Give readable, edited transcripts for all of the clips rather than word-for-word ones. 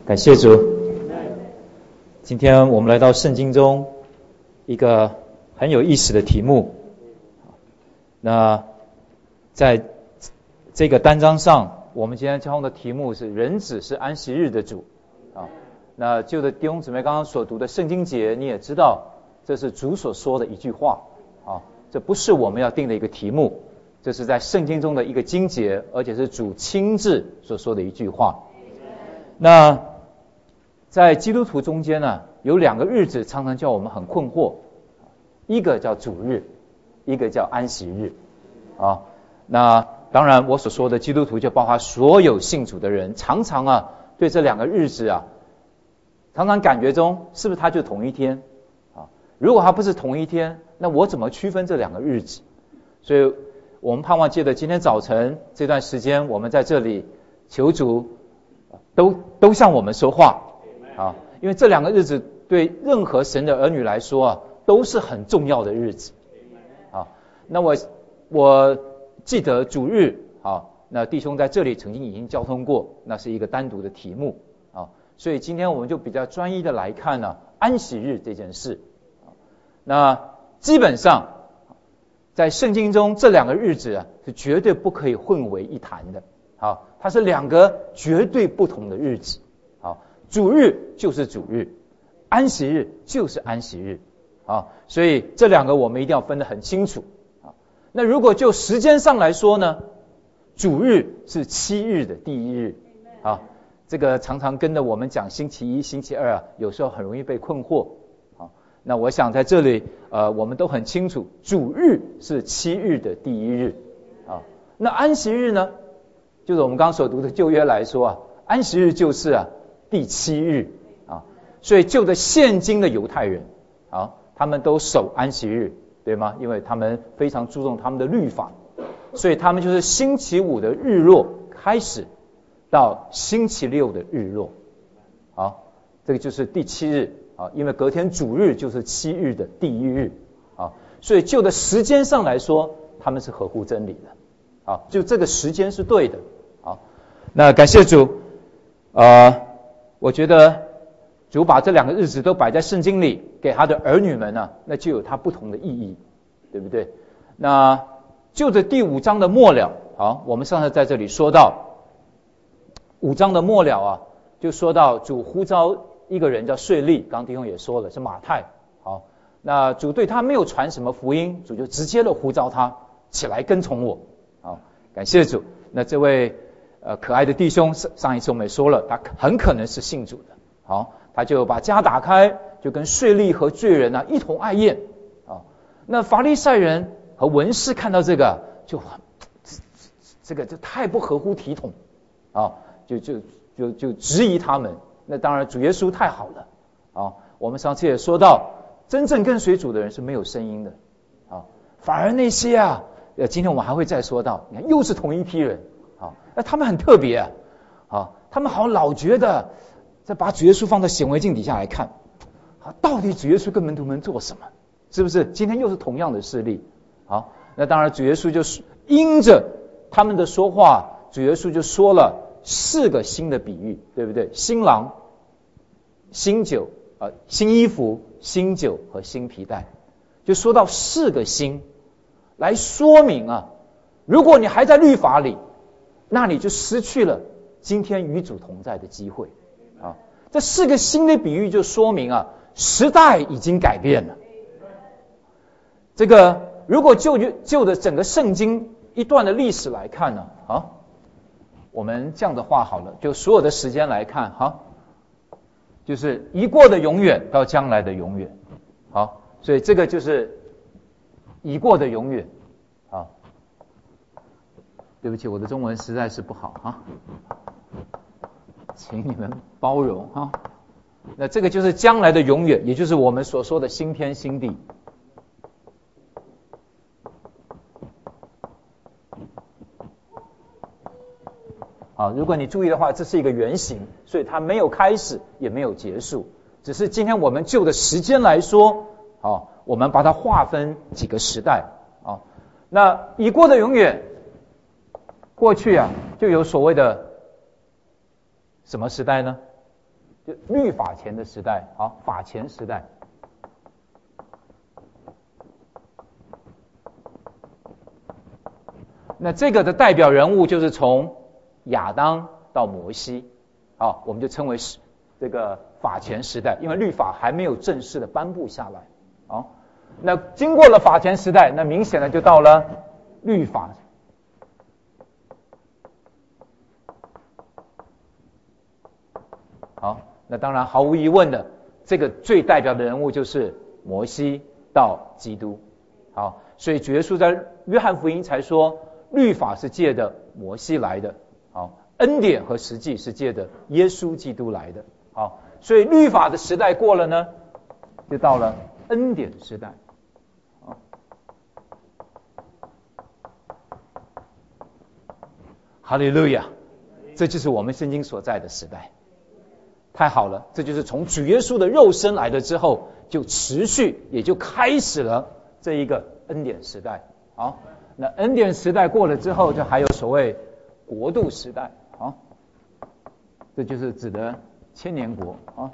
感谢主。今天我们来到圣经中一个很有意思的题目。那在这个单章上，我们今天交通的题目是人子是安息日的主啊。那就着弟兄姊妹刚刚所读的圣经节，你也知道这是主所说的一句话啊，这不是我们要定的一个题目，这是在圣经中的一个经节，而且是主亲自所说的一句话。那在基督徒中间呢，有两个日子常常叫我们很困惑，一个叫主日，一个叫安息日啊。那当然我所说的基督徒就包括所有信主的人，常常对这两个日子常常感觉中是不是它就同一天啊？如果它不是同一天，那我怎么区分这两个日子？所以我们盼望借着今天早晨这段时间，我们在这里求主都向我们说话啊，因为这两个日子对任何神的儿女来说都是很重要的日子啊。那我记得主日那弟兄在这里曾经已经交通过，那是一个单独的题目啊，所以今天我们就比较专一的来看安息日这件事。那基本上在圣经中这两个日子是绝对不可以混为一谈的啊，它是两个绝对不同的日子啊。主日就是主日，安息日就是安息日啊，所以这两个我们一定要分得很清楚啊。那如果就时间上来说呢，主日是7日的第一日啊，这个常常跟着我们讲星期一、星期二有时候很容易被困惑啊。那我想在这里我们都很清楚，主日是7日的第一日啊。那安息日呢，就是我们刚刚所读的旧约来说安息日就是第7日啊。所以就着现今的犹太人他们都守安息日，对吗？因为他们非常注重他们的律法，所以他们就是星期五的日落开始到星期六的日落这个就是第7日因为隔天主日就是7日的第一日所以就的时间上来说，他们是合乎真理的就这个时间是对的那感谢主我觉得主把这两个日子都摆在圣经里给他的儿女们那就有他不同的意义，对不对？那就着第5章的末了我们上次在这里说到5章的末了就说到主呼召一个人叫税吏，刚刚弟兄也说了是马太那主对他没有传什么福音，主就直接的呼召他起来跟从我感谢主。那这位可爱的弟兄上一次我们也说了，他很可能是信主的他就把家打开，就跟税吏和罪人一同爱宴那法利赛人和文士看到这个就这太不合乎体统就质疑他们。那当然主耶稣太好了我们上次也说到，真正跟随主的人是没有声音的反而那些今天我们还会再说到，你看又是同一批人他们很特别他们好像老觉得再把主耶稣放在显微镜底下来看到底主耶稣跟门徒们做什么，是不是今天又是同样的事例那当然主耶稣就是因着他们的说话，主耶稣就说了4个新的比喻，对不对？新郎、新酒新衣服、新酒和新皮带，就说到4个新来说明如果你还在律法里，那你就失去了今天与主同在的机会这4个新的比喻就说明时代已经改变了。这个如果就的整个圣经一段的历史来看呢我们这样的话好了，就所有的时间来看就是已过的永远到将来的永远所以这个就是已过的永远对不起，我的中文实在是不好请你们包容那这个就是将来的永远，也就是我们所说的新天新地如果你注意的话，这是一个圆形，所以它没有开始也没有结束，只是今天我们就的时间来说我们把它划分几个时代那已过的永远，过去就有所谓的什么时代呢？ 就律法前的时代，好，法前时代。那这个的代表人物就是从亚当到摩西，好，我们就称为这个法前时代，因为律法还没有正式的颁布下来。好，那经过了法前时代，那明显的就到了律法。好，那当然毫无疑问的，这个最代表的人物就是摩西到基督。好，所以主耶稣在约翰福音才说，律法是借着摩西来的，好，恩典和实际是借着耶稣基督来的。好，所以律法的时代过了呢，就到了恩典时代。哈利路亚，这就是我们圣经所在的时代。太好了，这就是从主耶稣的肉身来了之后，就持续也就开始了这一个恩典时代。好，那恩典时代过了之后，就还有所谓国度时代。好，这就是指的千年国啊。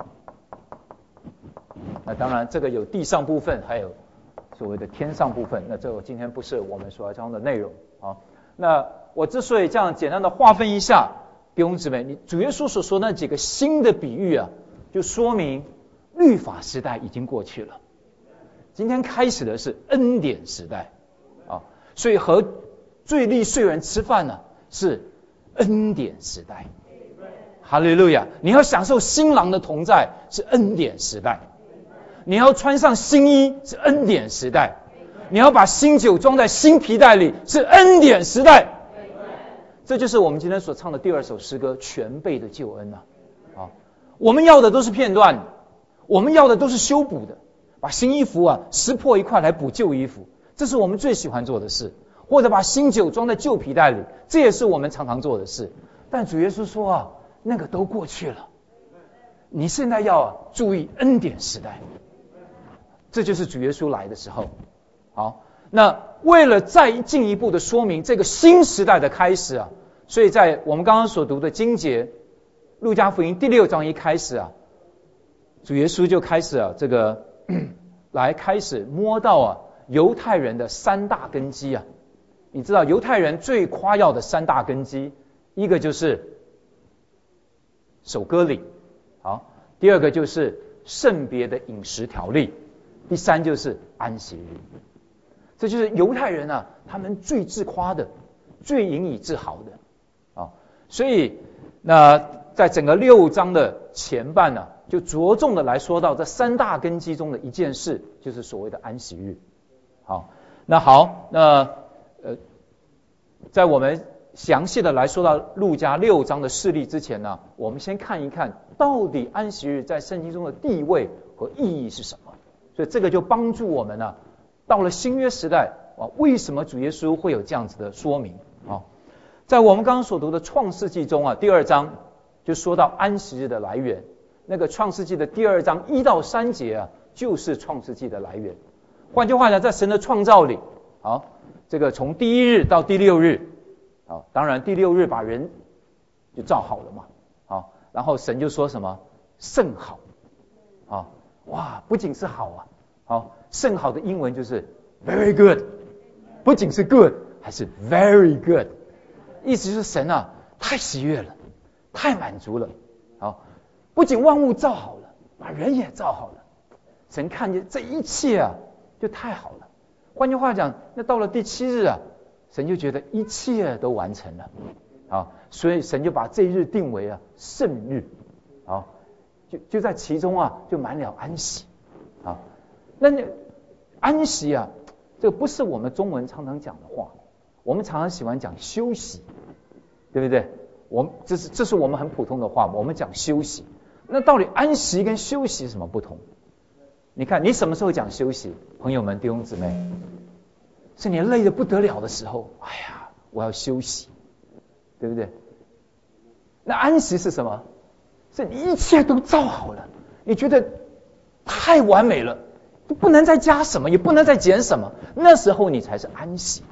那当然这个有地上部分，还有所谓的天上部分，那这个今天不是我们所要讲的内容啊。那我之所以这样简单的划分一下，弟兄姊妹，你主耶稣所说那几个新的比喻啊，就说明律法时代已经过去了，今天开始的是恩典时代啊。所以和税吏税人吃饭呢，是恩典时代。哈利路亚！你要享受新郎的同在，是恩典时代；你要穿上新衣，是恩典时代；你要把新酒装在新皮袋里，是恩典时代。这就是我们今天所唱的第二首诗歌，全备的救恩啊！啊，我们要的都是片段，我们要的都是修补的，把新衣服啊撕破一块来补旧衣服，这是我们最喜欢做的事。或者把新酒装在旧皮袋里，这也是我们常常做的事。但主耶稣说啊，那个都过去了，你现在要注意恩典时代，这就是主耶稣来的时候。好，那为了再进一步的说明这个新时代的开始啊，所以在我们刚刚所读的经节，路加福音第6章一开始啊，主耶稣就开始啊这个来开始摸到啊犹太人的3大根基啊。你知道犹太人最夸耀的3大根基，一个就是守割礼，好，第二个就是圣别的饮食条例，第三就是安息日。这就是犹太人啊，他们最自夸的、最引以自豪的啊。所以那在整个6章的前半呢，就着重的来说到这3大根基中的一件事，就是所谓的安息日。好，那好，那在我们详细的来说到路加6章的事例之前呢，我们先看一看到底安息日在圣经中的地位和意义是什么。所以这个就帮助我们呢，到了新约时代啊，为什么主耶稣会有这样子的说明啊？在我们刚刚所读的创世纪中啊，第2章就说到安息日的来源。那个创世纪的第2章1到3节啊，就是创世纪的来源。换句话讲，在神的创造里，好，这个从第1日到第6日，啊，当然第6日把人就造好了嘛，好，然后神就说什么甚好，啊，哇，不仅是好啊，好，甚好的英文就是 very good， 不仅是 good， 还是 very good， 意思就是神啊太喜悦了，太满足了，好，不仅万物造好了，把人也造好了，神看见这一切啊就太好了。换句话讲，那到了第7日啊，神就觉得一切都完成了，啊，所以神就把这一日定为啊圣日，啊，就在其中啊就满了安息，啊，那安息啊，这个不是我们中文常常讲的话，我们常常喜欢讲休息，对不对？这是我们很普通的话，我们讲休息。那到底安息跟休息有什么不同？你看，你什么时候讲休息？朋友们、弟兄姊妹，是你累得不得了的时候，哎呀，我要休息，对不对？那安息是什么？是你一切都造好了，你觉得太完美了，就不能再加什么，也不能再减什么，那时候你才是安息，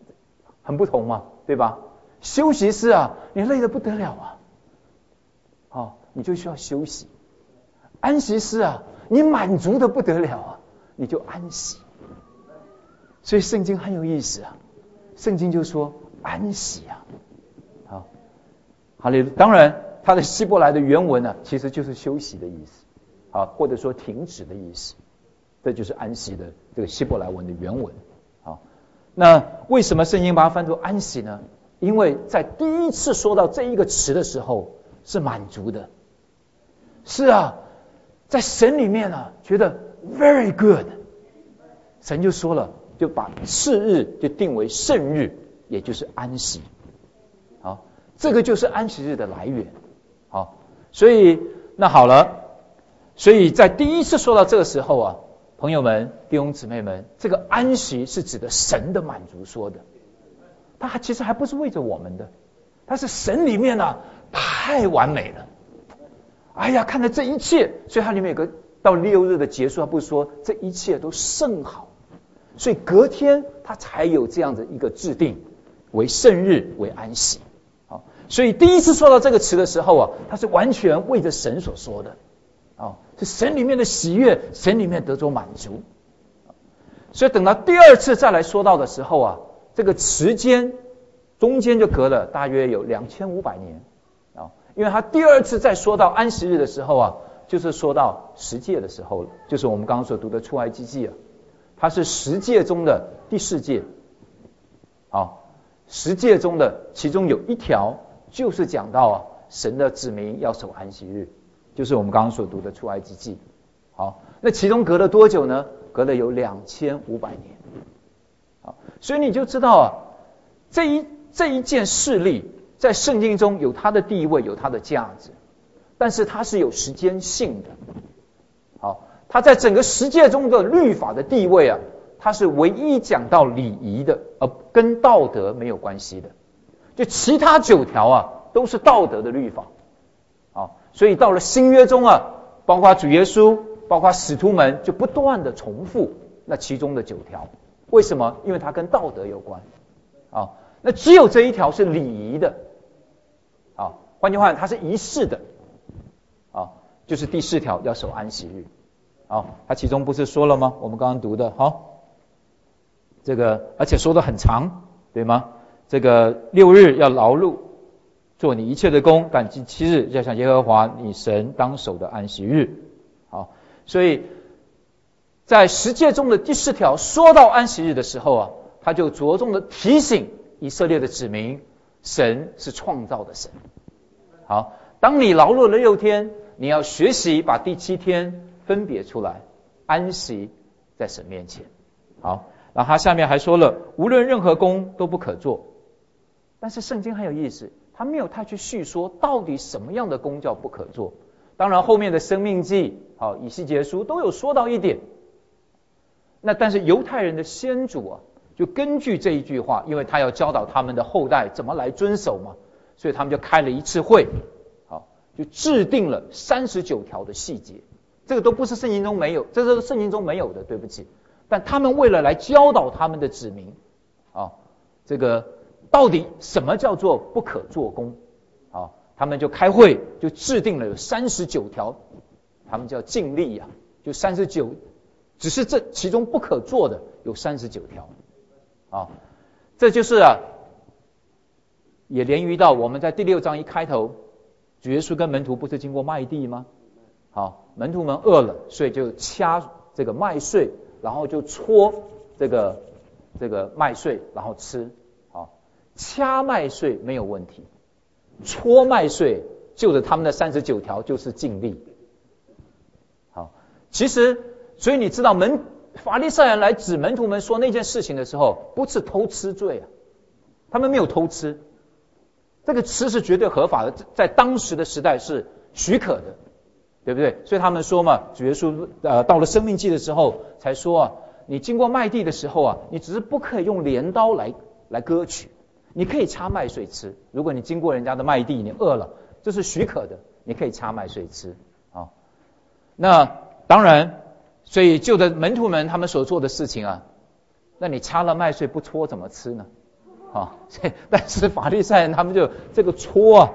很不同嘛，对吧？休息是啊，你累得不得了啊， 你就需要休息。安息是啊，你满足的不得了啊，你就安息。所以圣经很有意思啊，圣经就说安息啊。好，当然它的希伯来的原文呢，其实就是休息的意思，或者说停止的意思。这就是安息的这个希伯来文的原文。那为什么圣经把它翻作安息呢？因为在第一次说到这一个词的时候是满足的，是啊，在神里面啊觉得 very good， 神就说了，就把次日就定为圣日，也就是安息。好，这个就是安息日的来源。好，所以那好了，所以在第一次说到这个时候啊，朋友们弟兄姊妹们，这个安息是指的神的满足说的，它其实还不是为着我们的，它是神里面啊太完美了。哎呀，看了这一切，所以它里面有个到6日的结束，它不是说这一切都甚好，所以隔天它才有这样的一个制定为圣日为安息。好，所以第一次说到这个词的时候啊，它是完全为着神所说的，是神里面的喜悦，神里面得着满足。所以等到第二次再来说到的时候啊，这个时间中间就隔了大约有2500年啊，因为他第二次再说到安息日的时候啊，就是说到十诫的时候了，就是我们刚刚所读的出埃及记啊，它是十诫中的第4诫。十诫中的其中有一条就是讲到神的子民要守安息日，就是我们刚刚所读的出埃及记。好，那其中隔了多久呢？隔了有2500年。好，所以你就知道这一件事例在圣经中有它的地位，有它的价值，但是它是有时间性的。好，它在整个十诫中的律法的地位啊，它是唯一讲到礼仪的，而跟道德没有关系的。就其他9条啊，都是道德的律法。所以到了新约中啊，包括主耶稣，包括使徒们，就不断的重复那其中的9条。为什么？因为它跟道德有关。那只有这一条是礼仪的。换句话讲，它是仪式的。就是第4条要守安息日。它其中不是说了吗？我们刚刚读的。这个而且说的很长，对吗？这个6日要劳碌，做你一切的工，但第7日要向耶和华你神当守的安息日。好，所以在十诫中的第4条说到安息日的时候啊，他就着重的提醒以色列的子民，神是创造的神。好，当你劳碌了6天，你要学习把第7天分别出来，安息在神面前。好，然后他下面还说了，无论任何工都不可做。但是圣经很有意思，他没有太去叙说到底什么样的工叫不可做。当然后面的申命记、以西结书都有说到一点。那但是犹太人的先祖啊，就根据这一句话，因为他要教导他们的后代怎么来遵守嘛，所以他们就开了一次会，就制定了39条的细节。这个都不是圣经中没有，这是圣经中没有的，对不起。但他们为了来教导他们的子民这个到底什么叫做不可做工，他们就开会，就制定了有39条，他们叫禁令啊，就39，只是这其中不可做的有39条。这就是也连于到我们在第6章一开头，主耶稣跟门徒不是经过麦地吗？门徒们饿了，所以就掐这个麦穗，然后就搓这个麦穗，然后吃。掐麦穗没有问题，搓麦穗就着他们的39条就是禁令。其实所以你知道法利赛人来指门徒们说那件事情的时候，不是偷吃罪他们没有偷吃，这个吃是绝对合法的，在当时的时代是许可的，对不对？所以他们说嘛，主耶稣到了申命记的时候才说你经过麦地的时候你只是不可以用镰刀来割取，你可以掐麦穗吃。如果你经过人家的麦地，你饿了，这是许可的，你可以掐麦穗吃。那当然，所以就着门徒们他们所做的事情那你掐了麦穗不搓怎么吃呢？但是法利赛人他们就这个搓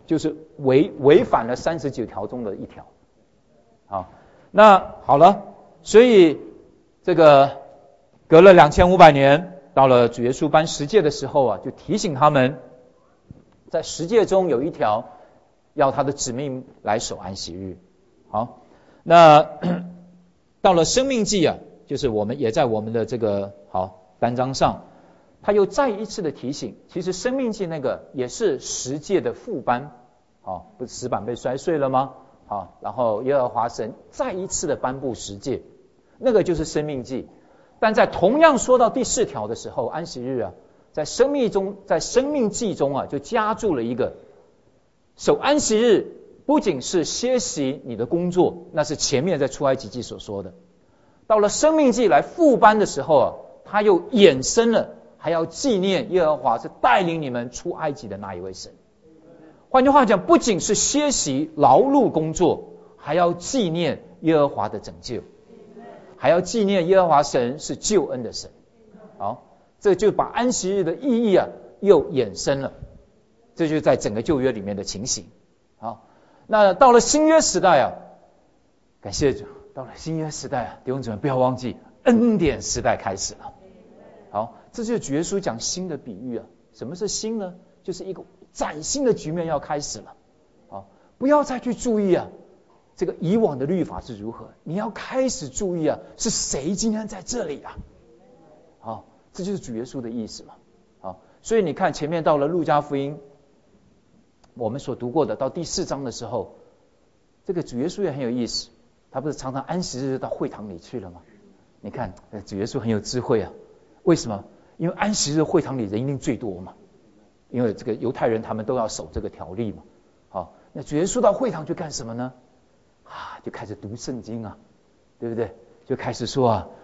就是违反了39条中的一条。好，那好了，所以这个隔了2500年，到了主耶稣颁十诫的时候啊，就提醒他们，在十诫中有一条要他的子民来守安息日。好，那到了生命记啊，就是我们也在我们的这个单章上，他又再一次的提醒，其实生命记那个也是十诫的副颁，不是石板被摔碎了吗？然后耶和华神再一次的颁布十诫，那个就是生命记。但在同样说到第4条的时候，安息日啊，在生命记中啊，就加注了一个守安息日，不仅是歇息你的工作，那是前面在出埃及记所说的。到了生命记来副颁的时候啊，他又衍生了，还要纪念耶和华是带领你们出埃及的那一位神。换句话讲，不仅是歇息劳碌工作，还要纪念耶和华的拯救，还要纪念耶和华神是救恩的神。好，这就把安息日的意义啊又衍生了，这就在整个旧约里面的情形。好，那到了新约时代啊，感谢主，到了新约时代啊，弟兄姊妹不要忘记，恩典时代开始了。好，这就是主耶稣讲新的比喻啊。什么是新呢？就是一个崭新的局面要开始了。好，不要再去注意啊这个以往的律法是如何，你要开始注意啊是谁今天在这里啊。好，这就是主耶稣的意思嘛。好，所以你看前面到了路加福音我们所读过的到第4章的时候，这个主耶稣也很有意思，他不是常常安息日到会堂里去了吗？你看主耶稣很有智慧啊。为什么？因为安息日会堂里人一定最多嘛，因为这个犹太人他们都要守这个条例嘛。好，那主耶稣到会堂去干什么呢？就开始读圣经啊，对不对？就开始说啊，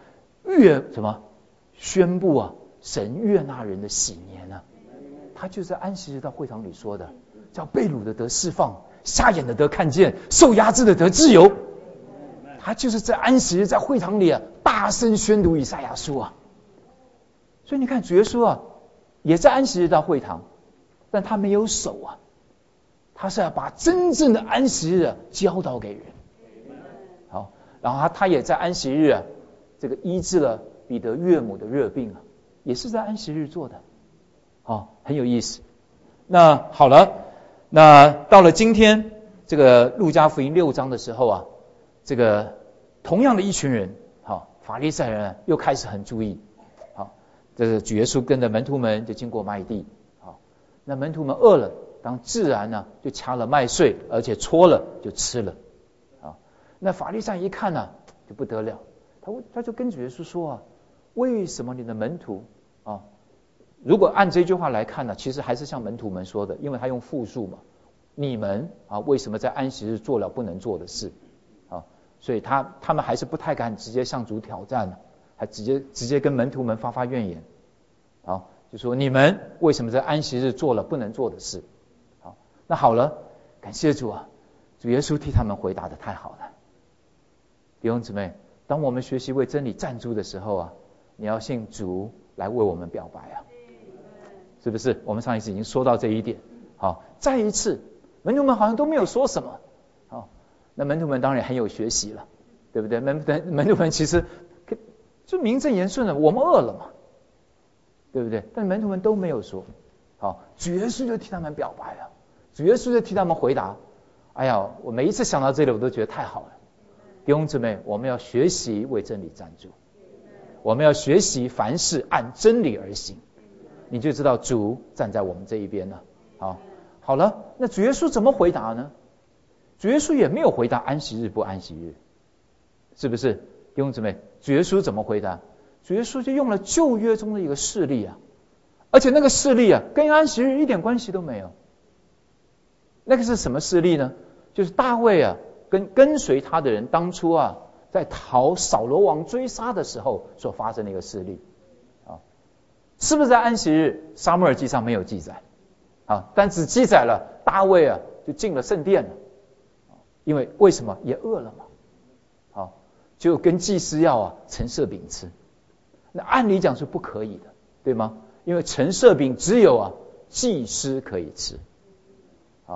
宣布啊神悦纳人的喜年啊。他就是安息日到会堂里说的，叫被掳的得释放，瞎眼的得看见，受压制的得自由。他就是在安息日在会堂里啊大声宣读以赛亚书啊。所以你看主耶稣啊也在安息日到会堂，但他没有守啊，他是要把真正的安息日教导给人。好，然后他也在安息日啊这个医治了彼得岳母的热病啊，也是在安息日做的。很有意思。那好了，那到了今天这个路加福音6章的时候啊，这个同样的一群人，法利赛人又开始很注意。这是主耶稣跟着门徒们就经过麦地，那门徒们饿了，当自然呢就掐了麦穗，而且搓了就吃了。那法利赛人一看呢就不得了，他就跟主耶稣说啊，为什么你的门徒如果按这句话来看呢，其实还是像门徒们说的，因为他用复数嘛，你们为什么在安息日做了不能做的事？所以他们还是不太敢直接向主挑战，还直接跟门徒们发怨言。就说你们为什么在安息日做了不能做的事？那好了，感谢主啊，主耶稣替他们回答的太好了。弟兄姊妹，当我们学习为真理站住的时候啊，你要信主来为我们表白啊，是不是？我们上一次已经说到这一点。好，再一次，门徒们好像都没有说什么。那门徒们当然很有学习了，对不对？门徒们其实就名正言顺的，我们饿了嘛，对不对？但门徒们都没有说。主耶稣就替他们表白了，主耶稣就替他们回答。哎呀，我每一次想到这里，我都觉得太好了。弟兄姊妹，我们要学习为真理站住，我们要学习凡事按真理而行，你就知道主站在我们这一边了。好了，那主耶稣怎么回答呢？主耶稣也没有回答安息日不安息日，是不是？弟兄姊妹，主耶稣怎么回答？主耶稣就用了旧约中的一个事例啊，而且那个事例啊跟安息日一点关系都没有。那个是什么事例呢？就是大卫啊跟随他的人当初啊在逃扫罗王追杀的时候所发生的一个事例。是不是在安息日？撒母耳记上没有记载，但只记载了大卫啊就进了圣殿了。因为为什么？也饿了嘛。就跟祭司要陈设饼吃。那按理讲是不可以的，对吗？因为陈设饼只有祭司可以吃。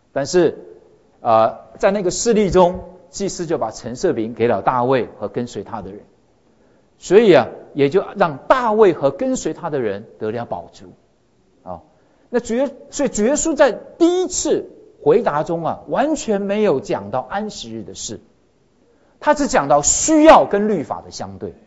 但是在那个事例中，祭司就把陈设饼给了大卫和跟随他的人，所以也就让大卫和跟随他的人得了饱足。那所以主耶稣在第一次回答中完全没有讲到安息日的事，他只讲到需要跟律法的相对。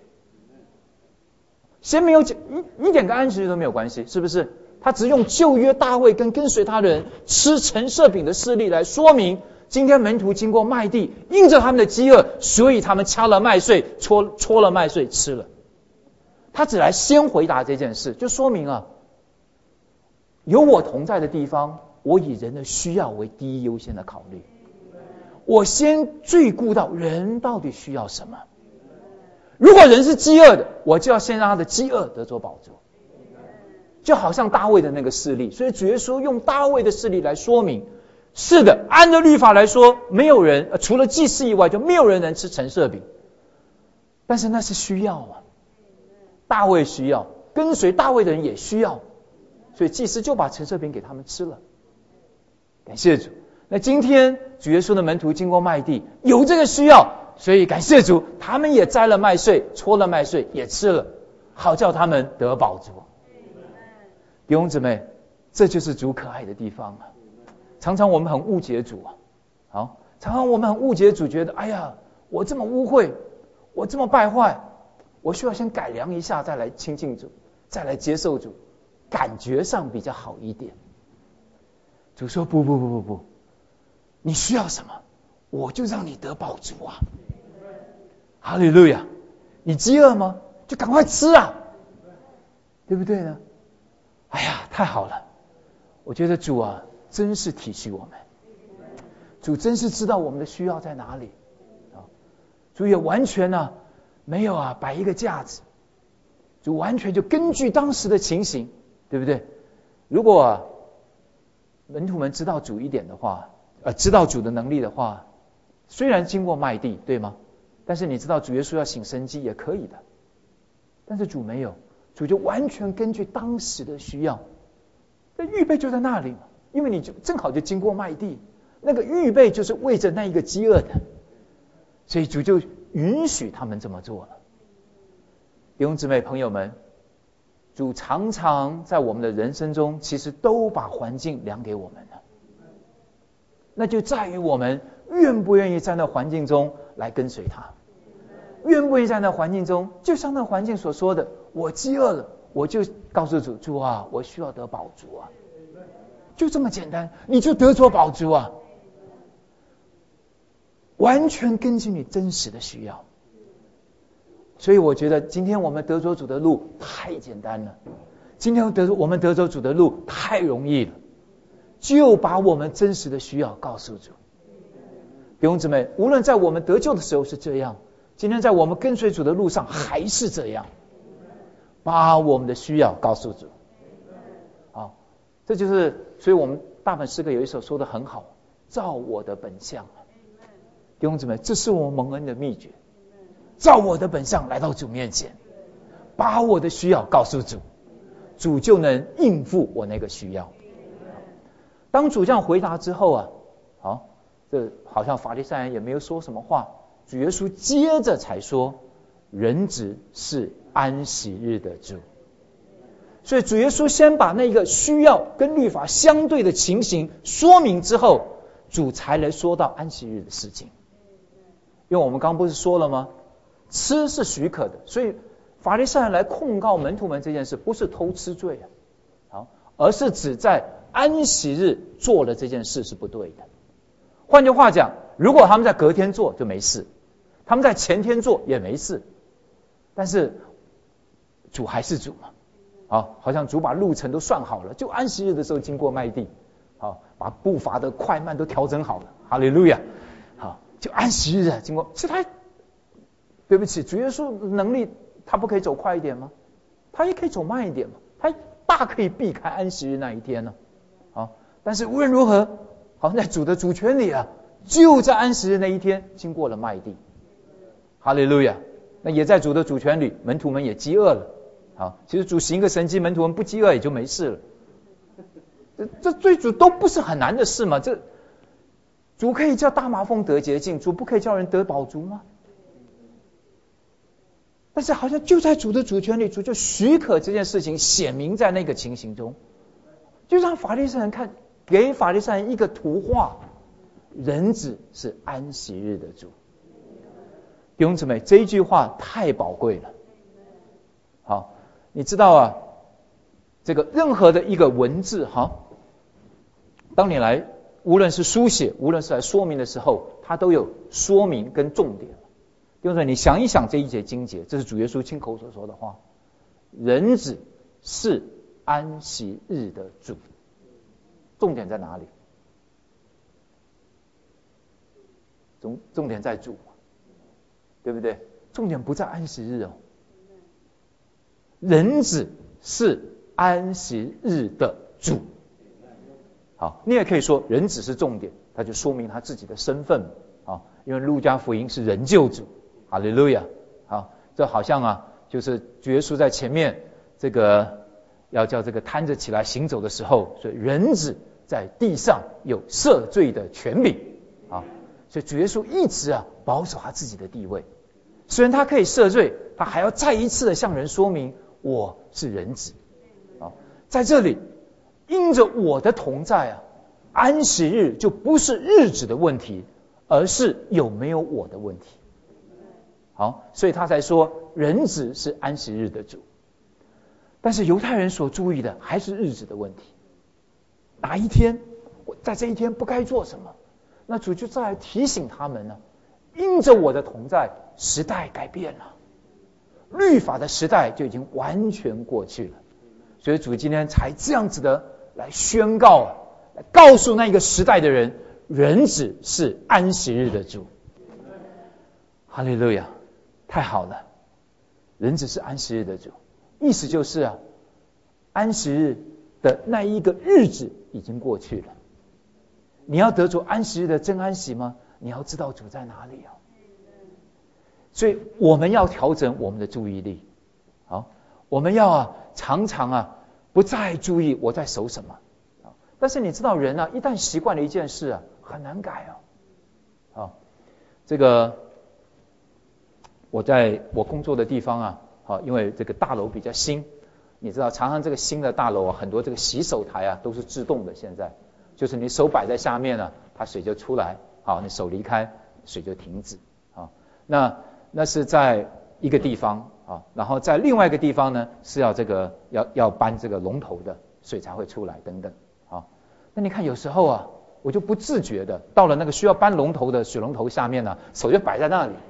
先没有讲一点跟安息日都没有关系，是不是？他只用旧约大卫跟随他的人吃陈设饼的事例来说明，今天门徒经过麦地，因着他们的饥饿，所以他们掐了麦穗，搓了麦穗吃了。他只来先回答这件事，就说明有我同在的地方，我以人的需要为第一优先的考虑，我先最顾到人到底需要什么。如果人是饥饿的，我就要先让他的饥饿得着饱足，就好像大卫的那个事例。所以主耶稣用大卫的事例来说明，是的，按照律法来说，没有人除了祭司以外，就没有人能吃陈设饼，但是那是需要大卫需要，跟随大卫的人也需要，所以祭司就把陈设饼给他们吃了。感谢主。那今天主耶稣的门徒经过麦地，有这个需要，所以感谢主，他们也摘了麦穗，搓了麦穗也吃了，好叫他们得饱足。弟兄姊妹，这就是主可爱的地方常常我们很误解主常常我们很误解主，觉得哎呀，我这么污秽，我这么败坏，我需要先改良一下，再来亲近主，再来接受主，感觉上比较好一点。主说不，你需要什么，我就让你得饱足哈利路亚！你饥饿吗？就赶快吃对不对呢？哎呀，太好了！我觉得主真是体恤我们，主真是知道我们的需要在哪里主也完全没有摆一个架子，主完全就根据当时的情形，对不对？如果门徒们知道主一点的话，知道主的能力的话，虽然经过麦地，对吗？但是你知道主耶稣要行神迹也可以的，但是主没有，主就完全根据当时的需要，这预备就在那里嘛，因为你就正好就经过麦地，那个预备就是为着那一个饥饿的，所以主就允许他们这么做了。弟兄姊妹朋友们，主常常在我们的人生中，其实都把环境量给我们了，那就在于我们愿不愿意在那环境中来跟随他，愿不愿意在那环境中，就像那环境所说的，我饥饿了，我就告诉主，主我需要得饱足就这么简单，你就得着饱足完全根据你真实的需要。所以我觉得今天我们得着主的路太简单了，今天我们得着主的路太容易了，就把我们真实的需要告诉主。弟兄姊妹，无论在我们得救的时候是这样，今天在我们跟随主的路上还是这样，把我们的需要告诉主这就是所以我们大本诗歌有一首说得很好，照我的本相。弟兄姊妹，这是我们蒙恩的秘诀，照我的本相来到主面前，把我的需要告诉主，主就能应付我那个需要。当主这样回答之后这好像法利赛人也没有说什么话，主耶稣接着才说，人子是安息日的主。所以主耶稣先把那个需要跟律法相对的情形说明之后，主才来说到安息日的事情。因为我们刚不是说了吗？吃是许可的，所以法利赛人来控告门徒们这件事，不是偷吃罪而是指在安息日做了这件事是不对的。换句话讲，如果他们在隔天做就没事，他们在前天做也没事，但是主还是主嘛好像主把路程都算好了，就安息日的时候经过麦地把步伐的快慢都调整好了，哈利路亚就安息日经过，其实他对不起，主耶稣能力他不可以走快一点吗？他也可以走慢一点嘛，他大可以避开安息日那一天呢但是无论如何，好像在主的主权里就在安息日那一天经过了麦地，哈利路亚。那也在主的主权里，门徒们也饥饿了其实主行个神迹，门徒们不饥饿也就没事了，这对主都不是很难的事嘛。这主可以叫大麻风得洁净，主不可以叫人得饱足吗？但是好像就在主的主权里，主就许可这件事情显明在那个情形中，就让法利赛人看，给法利赛人一个图画，人子是安息日的主。弟兄姊妹，这一句话太宝贵了。好，你知道啊，这个任何的一个文字，当你来无论是书写，无论是来说明的时候，它都有说明跟重点。弟兄姊妹，你想一想这一节经节，这是主耶稣亲口所说的话，人子是安息日的主，重点在哪里？重点在主，对不对？重点不在安息日哦，人子是安息日的主。好，你也可以说人子是重点，他就说明他自己的身份啊，因为路加福音是人救主，哈利路亚。好，这好像啊，就是主耶稣在前面这个要叫这个摊着起来行走的时候，所以人子在地上有赦罪的权柄啊，所以主耶稣一直啊保守他自己的地位，虽然他可以赦罪，他还要再一次的向人说明我是人子啊，在这里。因着我的同在啊，安息日就不是日子的问题，而是有没有我的问题。好，所以他才说人子是安息日的主。但是犹太人所注意的还是日子的问题，哪一天我在这一天不该做什么，那主就再来提醒他们呢，因着我的同在，时代改变了，律法的时代就已经完全过去了。所以主今天才这样子的来宣告，来告诉那个时代的人，人子是安息日的主。哈利路亚，太好了，人子是安息日的主，意思就是啊，安息日的那一个日子已经过去了。你要得着安息日的真安息吗？你要知道主在哪里啊。所以我们要调整我们的注意力，好，我们要啊常常啊不再注意我在守什么，但是你知道人啊一旦习惯了一件事啊很难改啊。这个我在我工作的地方啊，因为这个大楼比较新，你知道常常这个新的大楼啊很多这个洗手台啊都是自动的，现在就是你手摆在下面呢，它水就出来，好，你手离开水就停止啊。那是在一个地方啊，然后在另外一个地方呢是要这个要搬这个龙头的，水才会出来等等啊。那你看有时候啊，我就不自觉的到了那个需要搬龙头的水龙头下面呢，手就摆在那里，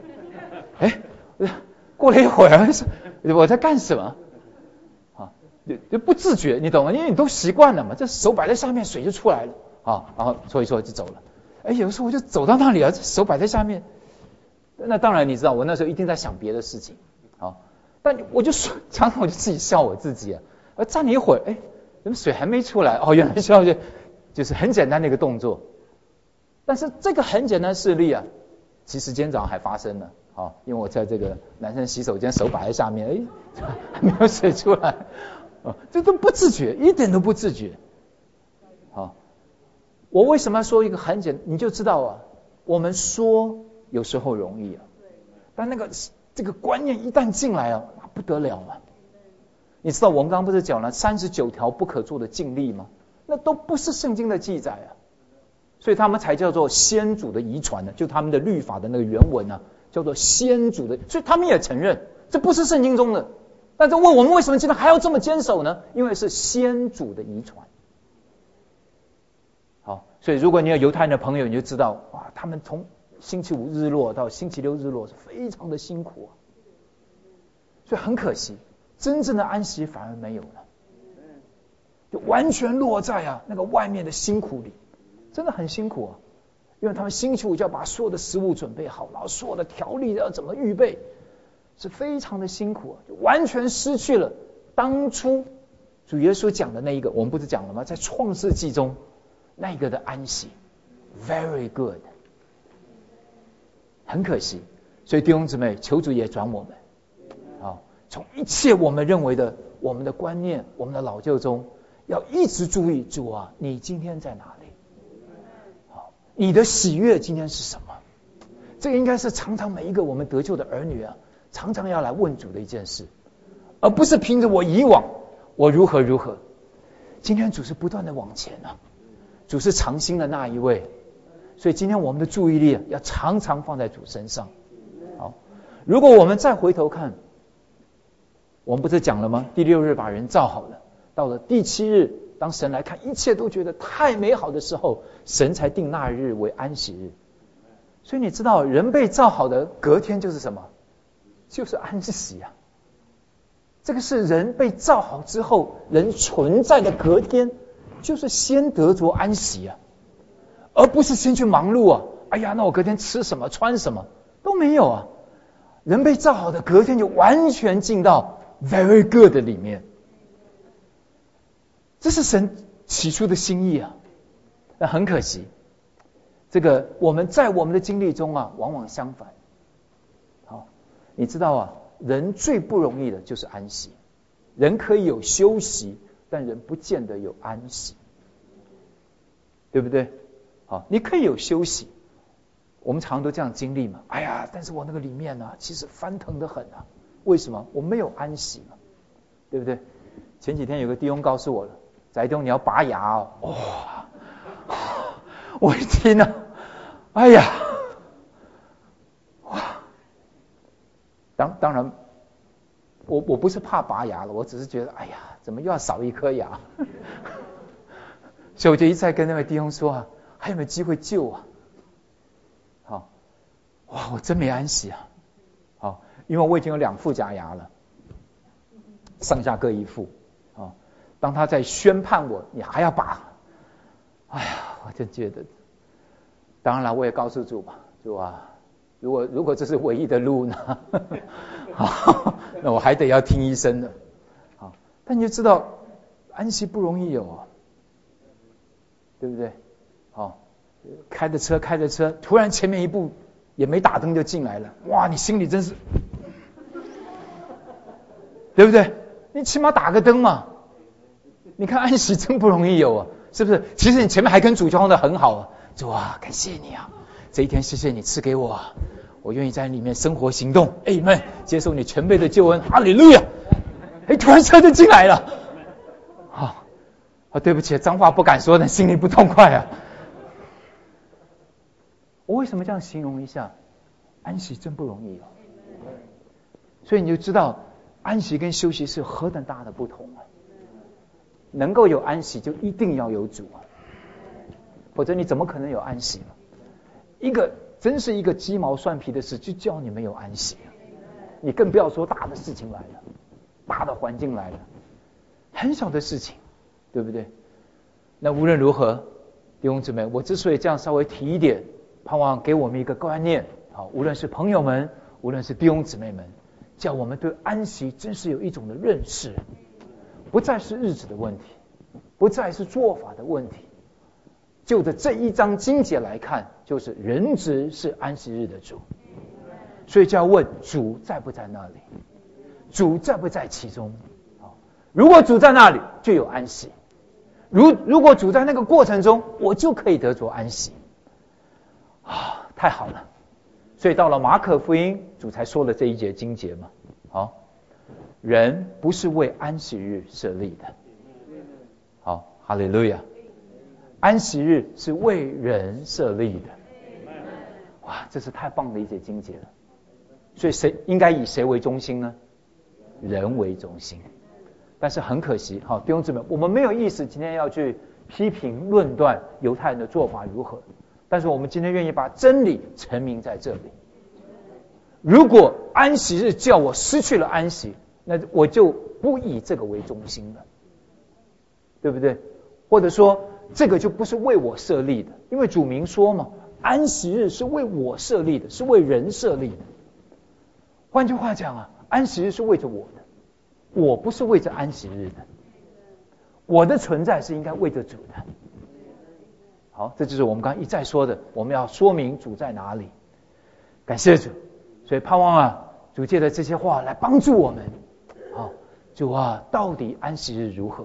过了一会儿我在干什么啊？就不自觉，你懂吗？因为你都习惯了嘛，这手摆在下面水就出来了啊，然后搓一搓就走了。有时候我就走到那里啊，这手摆在下面。那当然你知道我那时候一定在想别的事情，但我就常常我就自己笑我自己啊，站了一会儿，怎么水还没出来？原来需要就是很简单的一个动作，但是这个很简单的事例啊，其实今天早上还发生了因为我在这个男生洗手间手摆在下面，还没有水出来，这都不自觉，一点都不自觉。我为什么要说一个很简单？你就知道啊，我们说有时候容易但这个观念一旦进来那不得了了。你知道我们刚刚不是讲了39条不可做的禁例吗？那都不是圣经的记载所以他们才叫做先祖的遗传就他们的律法的那个原文叫做先祖的，所以他们也承认这不是圣经中的。但是问我们为什么今天还要这么坚守呢？因为是先祖的遗传。好，所以如果你有犹太人的朋友，你就知道他们从星期五日落到星期六日落是非常的辛苦所以很可惜，真正的安息反而没有了，就完全落在那个外面的辛苦里，真的很辛苦因为他们星期五就要把所有的食物准备好，然后所有的条例要怎么预备，是非常的辛苦就完全失去了当初主耶稣讲的那一个，我们不是讲了吗？在创世纪中那一个的安息 ，very good。很可惜，所以弟兄姊妹，求主也转我们从一切我们认为的我们的观念、我们的老旧中，要一直注意主你今天在哪里？ 你的喜悦今天是什么？这个应该是常常每一个我们得救的儿女啊，常常要来问主的一件事，而不是凭着我以往我如何如何。今天主是不断的往前啊，主是常新的那一位，所以今天我们的注意力要常常放在主身上。好，如果我们再回头看，我们不是讲了吗？第6日把人造好了，到了第7日，当神来看一切都觉得太美好的时候，神才定那日为安息日。所以你知道人被造好的隔天就是什么？就是安息啊。这个是人被造好之后人存在的隔天，就是先得着安息啊，而不是先去忙碌啊。哎呀，那我隔天吃什么穿什么都没有啊。人被造好的隔天就完全进到 very good 里面，这是神起初的心意啊。但很可惜，这个我们在我们的经历中啊，往往相反。好，你知道啊，人最不容易的就是安息。人可以有休息，但人不见得有安息，对不对？好，你可以有休息，我们常常都这样经历嘛。哎呀，但是我那个里面呢，其实翻腾得很啊。为什么？我没有安息嘛，对不对？前几天有个弟兄告诉我了，翟弟兄你要拔牙哦。哇，我一听呢，哎呀，哇，当然，我不是怕拔牙了，我只是觉得，哎呀，怎么又要少一颗牙？所以我就一再跟那位弟兄说啊，还有没有机会救啊？好，哇，我真没安息啊。好，因为我已经有2副假牙了，上下各1副。啊，当他在宣判我，你还要拔，哎呀，我就觉得，当然了，我也告诉主吧，主啊，如果这是唯一的路呢，好，那我还得要听医生的。好，但你就知道安息不容易有啊，对不对？好，开着车，突然前面一步也没打灯就进来了，哇，你心里真是，对不对？你起码打个灯嘛。你看安息真不容易有啊，是不是？其实你前面还跟主交往的很好啊，主啊，感谢你啊，这一天谢谢你赐给我啊，我愿意在里面生活行动，哎们接受你全备的救恩，哈利路亚！哎，突然车就进来了，好啊，对不起，脏话不敢说，但心里不痛快啊。我为什么这样形容一下？安息真不容易啊，所以你就知道安息跟休息是何等大的不同啊！能够有安息，就一定要有主啊，否则你怎么可能有安息呢？真是一个鸡毛蒜皮的事，就叫你没有安息啊！你更不要说大的事情来了，大的环境来了，很小的事情，对不对？那无论如何，弟兄姊妹，我之所以这样稍微提一点，盼望给我们一个观念，好，无论是朋友们，无论是弟兄姊妹们，叫我们对安息真是有一种的认识。不再是日子的问题，不再是做法的问题，就着这一章经节来看，就是人子是安息日的主，所以就要问主在不在那里，主在不在其中？如果主在那里，就有安息；如果主在那个过程中，我就可以得着安息。啊，太好了！所以到了马可福音，主才说了这一节经节嘛。好。人不是为安息日设立的，好，哈利路亚！安息日是为人设立的，哇，这是太棒的一节经节了。所以谁应该以谁为中心呢？人为中心。但是很可惜，好，弟兄姊妹，我们没有意思今天要去批评论断犹太人的做法如何，但是我们今天愿意把真理陈明在这里。如果安息日叫我失去了安息，那我就不以这个为中心了，对不对？或者说这个就不是为我设立的，因为主明说嘛，安息日是为我设立的，是为人设立的。换句话讲啊，安息日是为着我的，我不是为着安息日的，我的存在是应该为着主的。好，这就是我们刚刚一再说的，我们要说明主在哪里。感谢主，所以盼望啊，主借着这些话来帮助我们。好，主啊，到底安息日如何？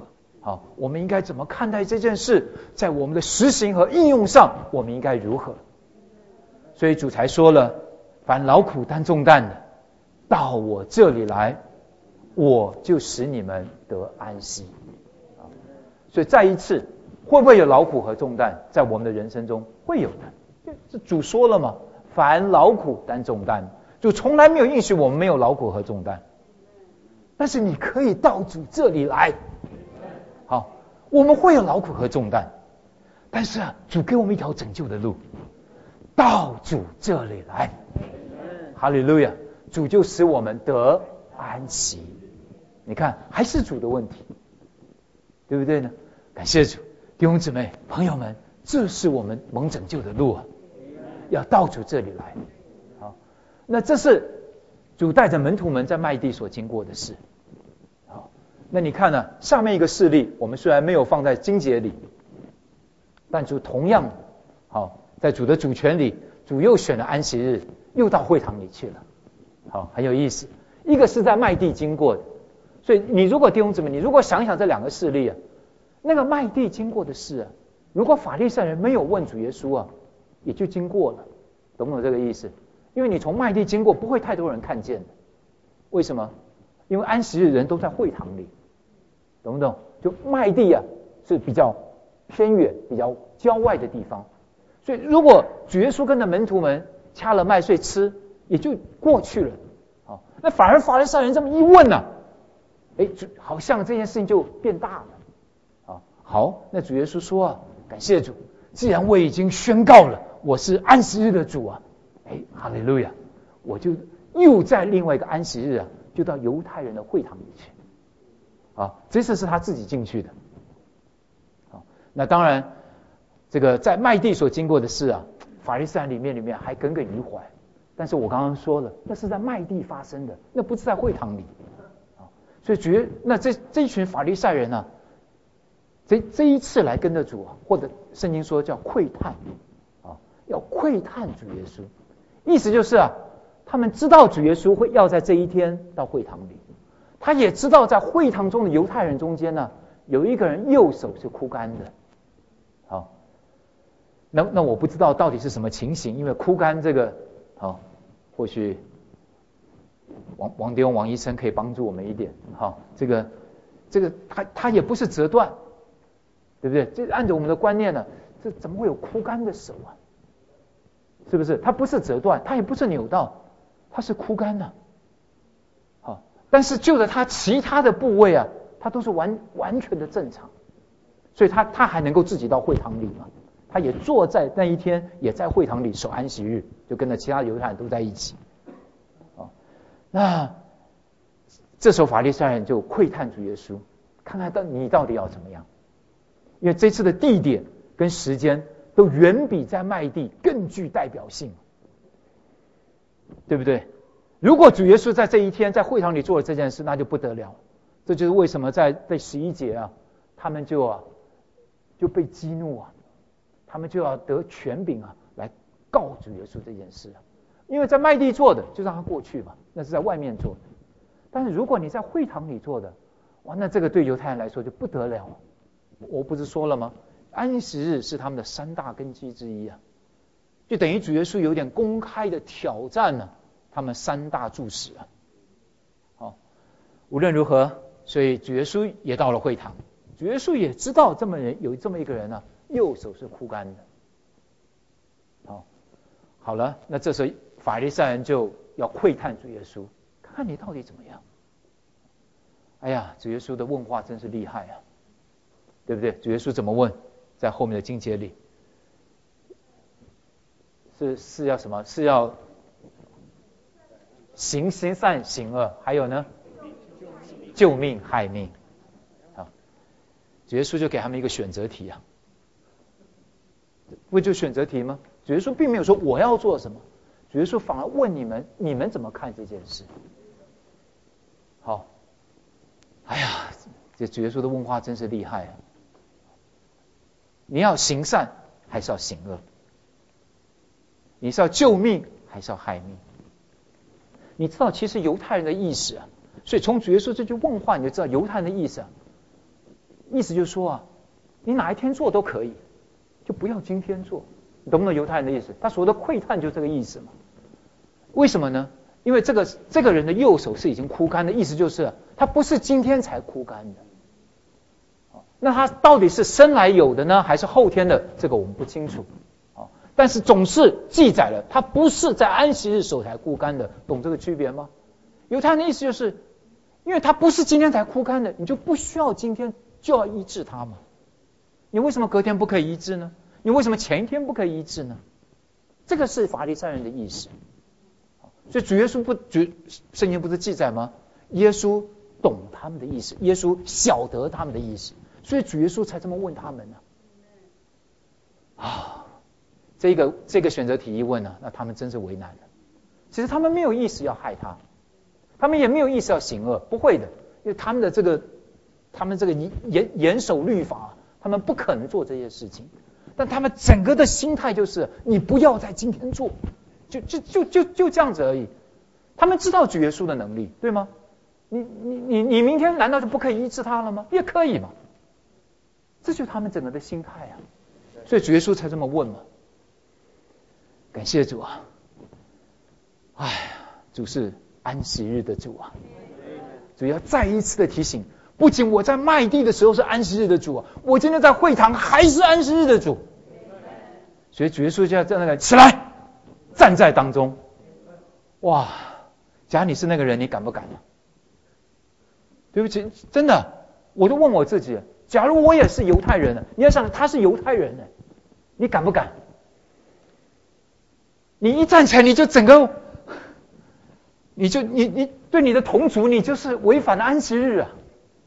好，我们应该怎么看待这件事？在我们的实行和应用上，我们应该如何？所以主才说了，凡劳苦担重担的，到我这里来，我就使你们得安息。所以再一次，会不会有劳苦和重担在我们的人生中？会有的。这主说了嘛，凡劳苦担重担，主从来没有应许我们没有劳苦和重担。但是你可以到主这里来。好，我们会有劳苦和重担，但是主给我们一条拯救的路，到主这里来。哈利路亚！主就使我们得安息。你看，还是主的问题，对不对呢？感谢主，弟兄姊妹、朋友们，这是我们蒙拯救的路啊！要到主这里来。好，那这是主带着门徒们在麦地所经过的事。好，那你看呢？下面一个事例，我们虽然没有放在经节里，但主同样好，在主的主权里，主又选了安息日，又到会堂里去了。好，很有意思。一个是在麦地经过的，所以你如果弟兄姊妹，你如果想想这两个事例啊，那个麦地经过的事啊，如果法利赛人没有问主耶稣啊，也就经过了，懂不懂这个意思？因为你从麦地经过，不会太多人看见的。为什么？因为安息日人都在会堂里，懂不懂？就麦地啊是比较偏远、比较郊外的地方，所以如果主耶稣跟着门徒们掐了麦穗吃，也就过去了。好，那反而法利赛人这么一问呢，好像这件事情就变大了。好，那主耶稣说啊，感谢主，既然我已经宣告了我是安息日的主啊，哈利路亚，我就又在另外一个安息日啊，就到犹太人的会堂里去。这次是他自己进去的。好，那当然，这个在麦地所经过的事啊，法利赛人里面还耿耿于怀。但是我刚刚说了，那是在麦地发生的，那不是在会堂里。所以那这一群法利赛人呢，这一次来跟着主啊，或者圣经说叫窥探要窥探主耶稣，意思就是啊，他们知道主耶稣会要在这一天到会堂里，他也知道在会堂中的犹太人中间呢，有一个人右手是枯干的。好，那我不知道到底是什么情形，因为枯干这个或许王弟兄王医生可以帮助我们一点。这个他也不是折断，对不对？这按照我们的观念呢，这怎么会有枯干的手啊？是不是？它不是折断，它也不是扭到，它是枯干的。好，但是就着他其他的部位啊，它都是完全的正常，所以他还能够自己到会堂里嘛？他也坐在那一天，也在会堂里守安息日，就跟着其他犹太人都在一起。那这时候法利赛人就窥探主耶稣，看看你到底要怎么样？因为这次的地点跟时间都远比在麦地更具代表性，对不对？如果主耶稣在这一天在会堂里做了这件事，那就不得了。这就是为什么在11节啊，他们就被激怒啊，他们就要得权柄啊，来告主耶稣这件事啊。因为在麦地做的就让他过去嘛，那是在外面做的。但是如果你在会堂里做的，哇，那这个对犹太人来说就不得了。我不是说了吗？安息日是他们的3大根基之一啊，就等于主耶稣有点公开的挑战了他们3大柱石啊。好，无论如何，所以主耶稣也到了会堂，主耶稣也知道有这么一个人呢，右手是枯干的。好了，那这时候法利赛人就要窥探主耶稣，看看你到底怎么样。哎呀，主耶稣的问话真是厉害啊，对不对？主耶稣怎么问？在后面的经节里，是要什么？是要行善行恶，还有呢，救命害命。好，主耶稣就给他们一个选择题啊，不就选择题吗？主耶稣并没有说我要做什么，主耶稣反而问你们怎么看这件事。好，哎呀，这主耶稣的问话真是厉害啊！你要行善还是要行恶？你是要救命还是要害命？你知道其实犹太人的意思啊，所以从主耶稣这句问话你就知道犹太人的意思啊， 意思就是说啊，你哪一天做都可以，就不要今天做，你懂不懂犹太人的意思？他所谓的窥探就这个意思嘛。为什么呢？因为这个人的右手是已经枯干的，意思就是他不是今天才枯干的。那他到底是生来有的呢，还是后天的？这个我们不清楚。但是总是记载了，他不是在安息日手才枯干的，懂这个区别吗？犹太人的意思就是，因为他不是今天才枯干的，你就不需要今天就要医治他嘛。你为什么隔天不可以医治呢？你为什么前一天不可以医治呢？这个是法利赛人的意思。所以主耶稣圣经不是记载吗？耶稣懂他们的意思，耶稣晓得他们的意思，所以主耶稣才这么问他们呢。这个选择题一问呢，那他们真是为难了。其实他们没有意思要害他，他们也没有意思要行恶，不会的，因为他们这个严守律法，他们不可能做这些事情。但他们整个的心态就是，你不要在今天做。就这样子而已。他们知道主耶稣的能力，对吗？你明天难道就不可以医治他了吗？也可以嘛。这就是他们整个的心态啊。所以主耶稣才这么问嘛。感谢主啊！哎呀，主是安息日的主啊！主要再一次的提醒，不仅我在麦地的时候是安息日的主啊，我今天在会堂还是安息日的主。所以主耶稣就要在那个起来。站在当中，哇！假如你是那个人，你敢不敢呢？对不起，真的，我就问我自己，假如我也是犹太人呢？你要想他是犹太人呢，你敢不敢？你一站起来，你就整个，你对你的同族，你就是违反了安息日啊，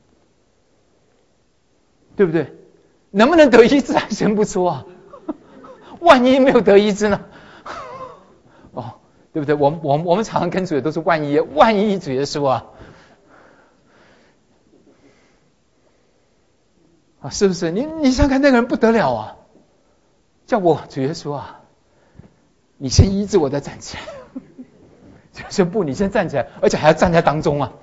对不对？能不能得医治还先不说啊，万一没有得医治呢？对不对？我们常常跟主的都是万一主耶稣啊，是不是？你想看那个人不得了啊，叫我主耶稣啊，你先医治我再站起来。主耶稣不，你先站起来，而且还要站在当中啊！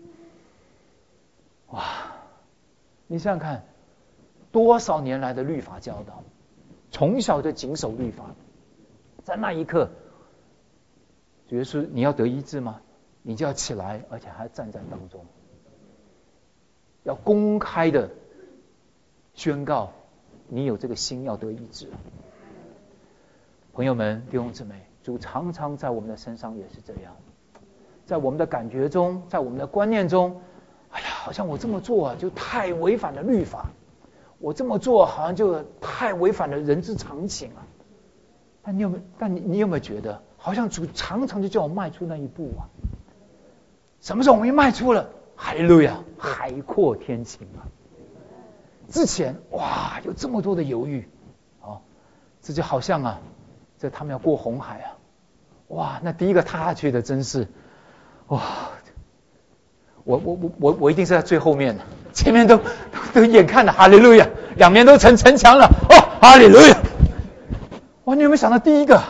哇，你想想看，多少年来的律法教导，从小就谨守律法，在那一刻。主耶稣，你要得医治吗？你就要起来，而且还要站在当中，要公开的宣告你有这个心要得医治。朋友们，弟兄姊妹，主常常在我们的身上也是这样，在我们的感觉中，在我们的观念中，哎呀，好像我这么做就太违反了律法，我这么做好像就太违反了人之常情了。但你有没有觉得？好像主常常就叫我迈出那一步啊！什么时候我们迈出了？哈利路亚，海阔天晴啊！之前哇，有这么多的犹豫，这就好像啊，这他们要过红海啊，哇，那第一个踏下去的真是哇！我一定是在最后面的，前面都眼看着哈利路亚，两边都成城墙了，哈利路亚！哇，你有没有想到第一个？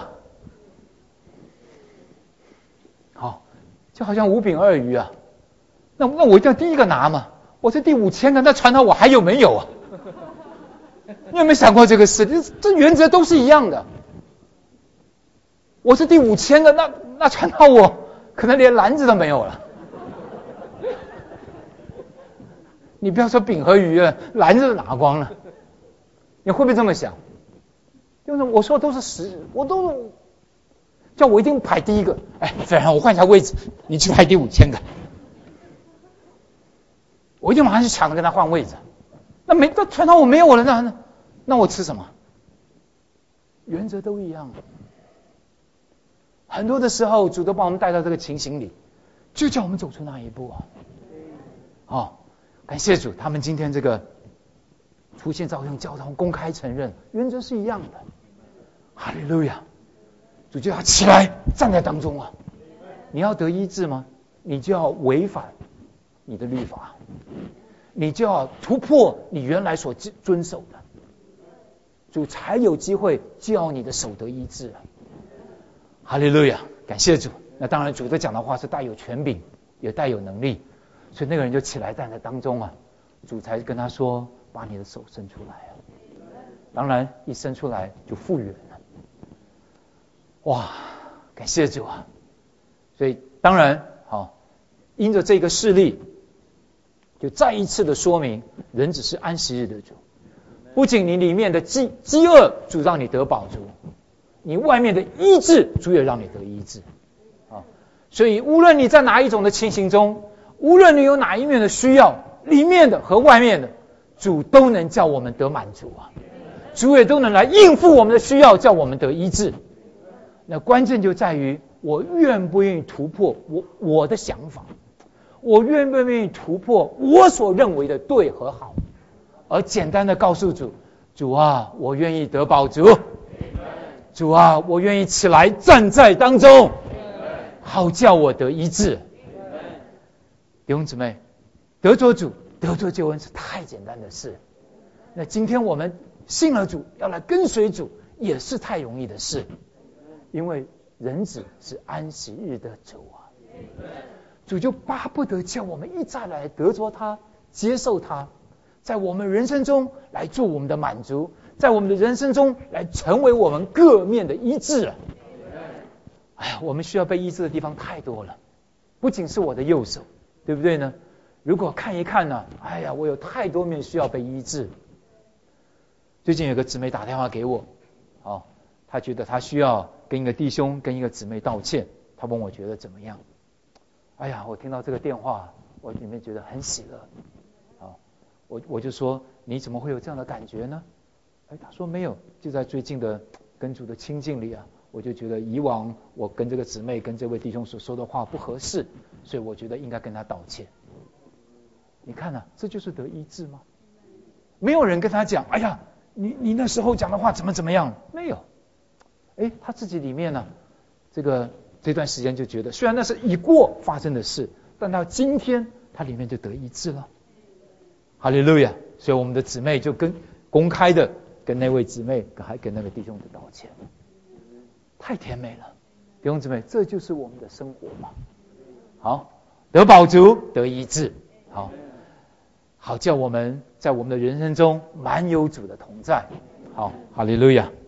就好像5饼2鱼啊，那我一定要第一个拿嘛，我是第5000个，那传到我还有没有啊？你有没有想过这个事？这原则都是一样的。我是第5000个，那传到我可能连篮子都没有了。你不要说饼和鱼了，篮子都拿光了。你会不会这么想？就是我说的都是实，我都叫我一定排第一个。哎，非然我换一下位置，你去排第5000个，我一定马上去抢着跟他换位置。那传到我没有了，那我吃什么？原则都一样。很多的时候，主都把我们带到这个情形里，就叫我们走出那一步啊！感谢主，他们今天这个出现照用教堂公开承认，原则是一样的。哈利路亚！主就要起来站在当中啊！你要得医治吗？你就要违反你的律法，你就要突破你原来所遵守的，主才有机会叫你的手得医治啊！哈利路亚！感谢主。那当然，主的讲的话是带有权柄，也带有能力，所以那个人就起来站在当中啊， 主才跟他说，把你的手伸出来啊。当然一伸出来就复原了。哇，感谢主啊！所以当然好，因着这个事例，就再一次的说明，人只是安息日的主。不仅你里面的饥饿，主让你得饱足，你外面的医治，主也让你得医治。所以无论你在哪一种的情形中，无论你有哪一面的需要，里面的和外面的，主都能叫我们得满足啊！主也都能来应付我们的需要，叫我们得医治。那关键就在于我愿不愿意突破我的想法，我愿不愿意突破我所认为的对和好，而简单的告诉主，主啊，我愿意得饱足，主啊，我愿意起来站在当中，好叫我得医治。弟兄姊妹，得着主，得着救恩是太简单的事。那今天我们信了主，要来跟随主，也是太容易的事。因为人子是安息日的主啊，主就巴不得叫我们一再来得着他，接受他，在我们人生中来做我们的满足，在我们的人生中来成为我们各面的医治。哎呀，我们需要被医治的地方太多了，不仅是我的右手，对不对呢？如果看一看呢，哎呀，我有太多面需要被医治。最近有个姊妹打电话给我，她觉得她需要跟一个弟兄跟一个姊妹道歉，她问我觉得怎么样。哎呀，我听到这个电话，我里面觉得很喜乐。我就说，你怎么会有这样的感觉呢？她说没有，就在最近的跟主的亲近里啊，我就觉得以往我跟这个姊妹跟这位弟兄所说的话不合适，所以我觉得应该跟他道歉。你看啊，这就是得医治吗？没有人跟他讲，哎呀，你那时候讲的话怎么样？没有。他自己里面呢，这段时间就觉得，虽然那是已过发生的事，但到今天他里面就得医治了。哈利路亚！所以我们的姊妹就公开的跟那位姊妹还跟那个弟兄的道歉，太甜美了。弟兄姊妹，这就是我们的生活嘛。好，得饱足，得医治，好叫我们在我们的人生中满有主的同在。好，哈利路亚。